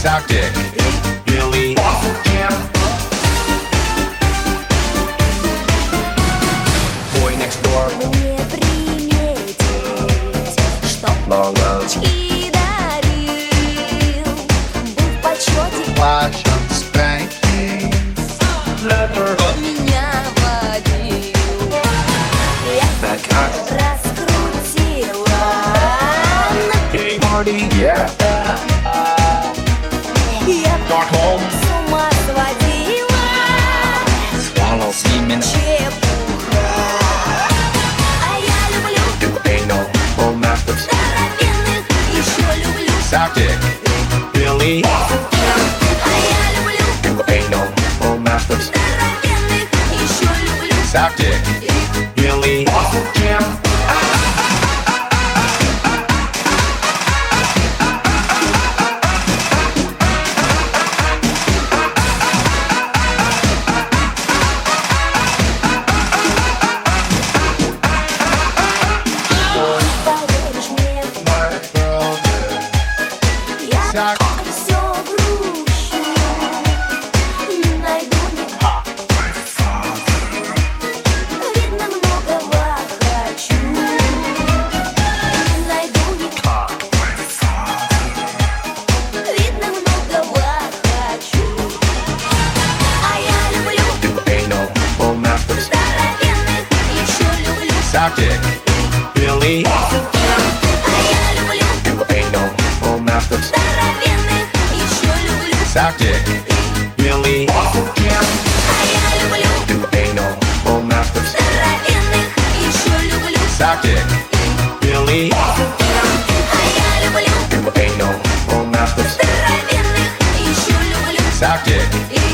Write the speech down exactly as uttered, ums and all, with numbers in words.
Sock Dick, Billy, Jam. Boy next door. Мне приметить, чтоб Лолочки дарил, был в почете, Flash on spanking. Leather. меня водил. Я That cock. раскрутила, Gay party. Yeah. я Dark home. с ума сводила. Swallow semen. Чепуха. А я люблю Do anal. Full methods. здоровенных, еще люблю. Sock Dick, Billy. А я люблю Do anal. Full methods. здоровенных, еще люблю. Sock Dick, Billy, Jam. Поверишь мне, My girl did. я Sock. все грущу. Найду не видно, многого хочу. Найду не видно, многого хочу. А я люблю Do anal. Full methods. здоровенных, еще люблю. Sock Dick, Billy. А я люблю Do anal. Full methods. здоровенных, еще люблю. Sock Dick, Billy, Jam. А я люблю Do anal. Full methods. здоровенных, еще люблю. Sock Dick, Billy. А я люблю Do anal. Full methods. здоровенных, еще люблю. Sock Dick,